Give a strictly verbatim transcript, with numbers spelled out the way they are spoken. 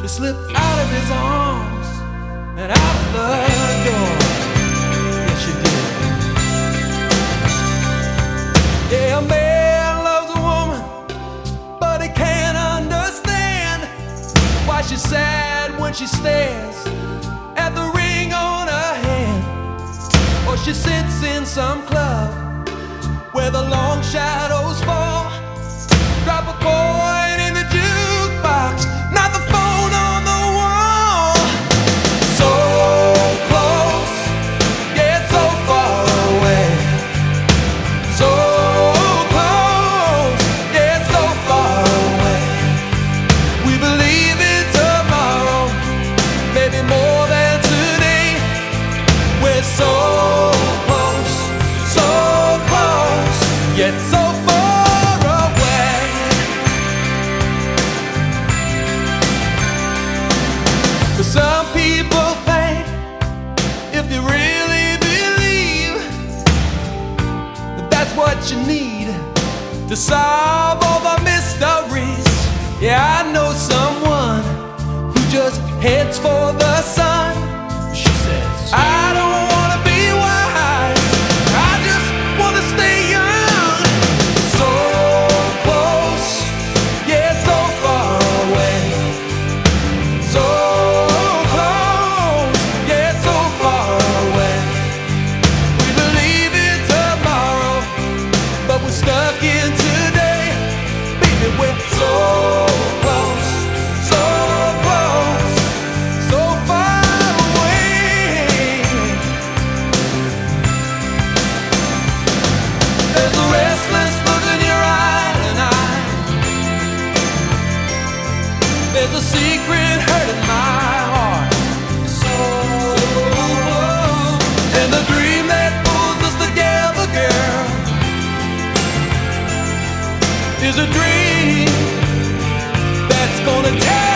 You slipped out of his arms and out of the door. Yes, you did. Yeah, a man loves a woman, but he can't understand why she's sad when she stares at the ring on her hand, or she sits in some club where the long shadows fall. Drop a coin in the jukebox, not the phone on the wall. So close, yet so far away. So close, yet so far away. We believe in tomorrow, maybe more than today. We're so close, so close, yet so far away. But some people think if you really believe that that's what you need to solve all the mysteries. Yeah, I know someone who just heads for the sun. She says, I don't wanna be wise, I just wanna stay young. So close, yeah, so far away. So close, yeah, so far away. We believe in tomorrow, but we're stuck in today. Baby, we're so close, so close, so far away. There's a restless look in your eye tonight. There's a secret hurt in my heart. So close. And the dream that pulls us together, girl, is a dream that's gonna tear